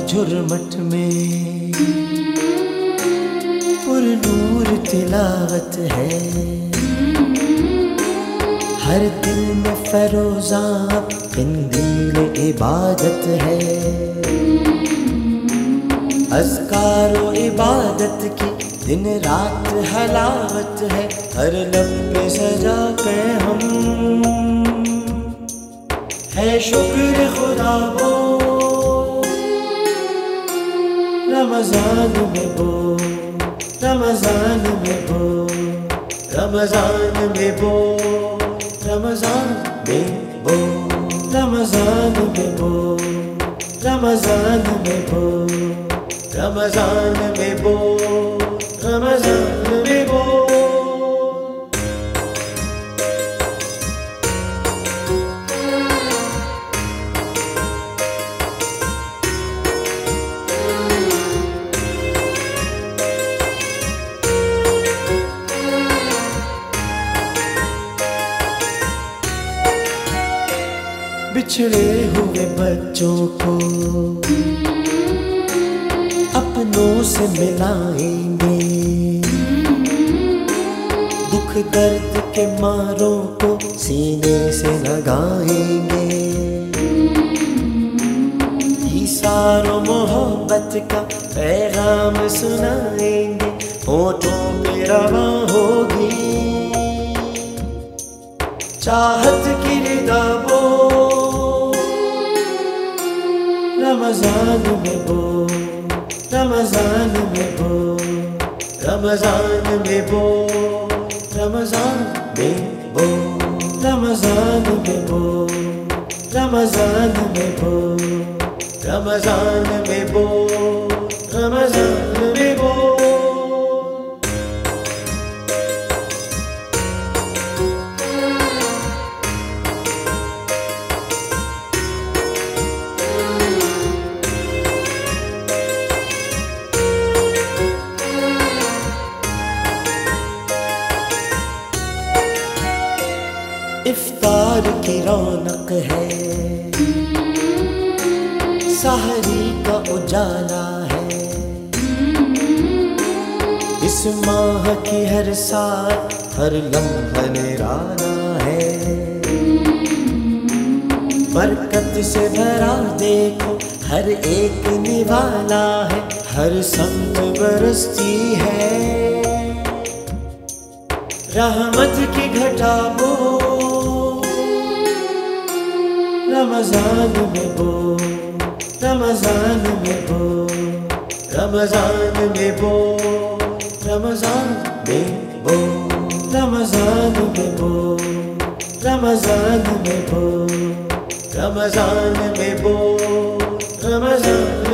झुरमट में पुरनूर तिलावत है, हर दिल में फरोज़ा कंदील इबादत है। अज़कारो इबादत की दिन रात हलावत है, हर लब पे सजा कर हम है शुक्र खुदा वो। रमज़ान में वो, रमज़ान में वो, रमज़ान में वो, रमज़ान में वो, रमज़ान में वो, रमज़ान में वो, रमज़ान में वो, रमज़ान में वो। बिछड़े हुए बच्चों को अपनों से मिलाएंगे, दुख दर्द के मारों को सीने से लगाएंगे। इसारों मोहब्बत का पैगाम सुनाएंगे, होठों पे रवां होगी चाहत की रिदा वो। रमज़ान में वो, रमज़ान में वो, रमज़ान में वो, रमज़ान में वो, रमज़ान में वो, रमज़ान में वो, रमज़ान में वो, रमज़ान में वो। इफ्तार की रौनक है, सहरी का उजाला है, इस माह की हर साल हर लम्हा निराला है। बरकत से भरा देखो हर एक निवाला है, हर संत बरसती है रहमत की घटा वो। रमज़ान में वो, रमज़ान में वो, रमज़ान में वो, रमज़ान में वो, रमज़ान में वो, रमज़ान में वो, रमज़ान में वो, रमज़ान